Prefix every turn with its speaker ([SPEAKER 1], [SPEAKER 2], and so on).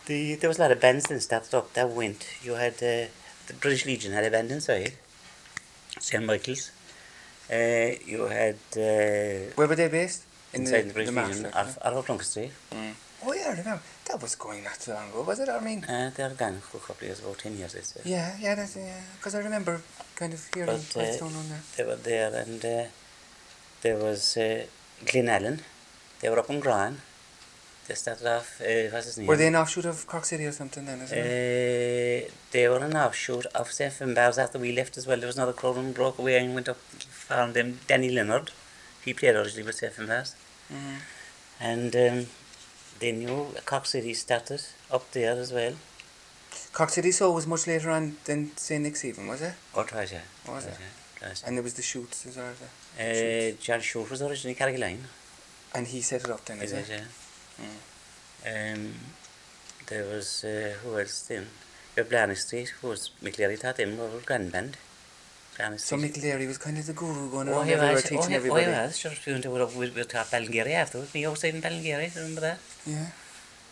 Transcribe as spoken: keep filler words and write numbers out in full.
[SPEAKER 1] The, there was a lot of bands that started up that went. You had uh, the British Legion had a band inside, Saint Michael's. Uh, you had uh,
[SPEAKER 2] Where were they based? In
[SPEAKER 1] inside
[SPEAKER 2] the,
[SPEAKER 1] the British
[SPEAKER 2] the
[SPEAKER 1] Legion,
[SPEAKER 2] Marsh,
[SPEAKER 1] out
[SPEAKER 2] like,
[SPEAKER 1] of, out of Plunket Street.
[SPEAKER 2] mm. Oh yeah, I remember. That was going not too long ago, was it? I mean,
[SPEAKER 1] Uh, they were gone for a couple of years, about ten years, I'd say.
[SPEAKER 2] yeah, yeah, that's yeah. Because I remember kind of hearing
[SPEAKER 1] But uh,
[SPEAKER 2] Whitestone on there.
[SPEAKER 1] they were there, and uh, there was uh, Glen Allen. They were up in Gran. They started off, uh, what's his name?
[SPEAKER 2] Were they an offshoot of Cork City or something then, isn't it?
[SPEAKER 1] Uh, they were an offshoot of Saint Finbar's after we left as well. There was another crowd and broke away and went up, found them, Danny Leonard. He played originally with Saint Finbar's.
[SPEAKER 2] Mm.
[SPEAKER 1] And um, they knew Cork City started up there as well.
[SPEAKER 2] Cork City So was much later on than Saint Nick's even, was it?
[SPEAKER 1] Or Traja.
[SPEAKER 2] Was it?
[SPEAKER 1] Traja.
[SPEAKER 2] And there was the shoots as well. The
[SPEAKER 1] Uh,
[SPEAKER 2] shoots.
[SPEAKER 1] John Short was originally Carrigaline.
[SPEAKER 2] And he set it up then, is
[SPEAKER 1] He
[SPEAKER 2] it?
[SPEAKER 1] was, yeah.
[SPEAKER 2] Mm.
[SPEAKER 1] Um, there was, uh, who else then? Your Blarney Street, who was McLeary taught them were a grand band. Blarney
[SPEAKER 2] So
[SPEAKER 1] Street.
[SPEAKER 2] Mick Leary was kind of the guru going
[SPEAKER 1] Oh,
[SPEAKER 2] around
[SPEAKER 1] he
[SPEAKER 2] everywhere
[SPEAKER 1] was.
[SPEAKER 2] teaching
[SPEAKER 1] Oh, he, oh,
[SPEAKER 2] everybody.
[SPEAKER 1] he was. Sure, we went up, we, we taught Ballingeary afterwards. Me outside in Ballingeary, remember that?
[SPEAKER 2] Yeah.